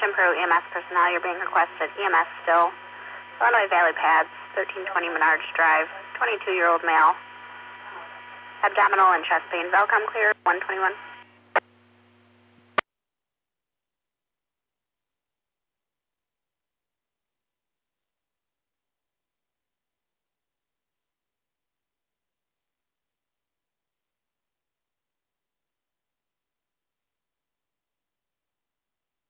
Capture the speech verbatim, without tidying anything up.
Attention Pro E M S personnel, you're being requested. E M S still. Illinois Valley Pads, thirteen twenty Menards Drive, twenty-two-year-old male. Abdominal and chest pain. Velcom clear, one twenty-one.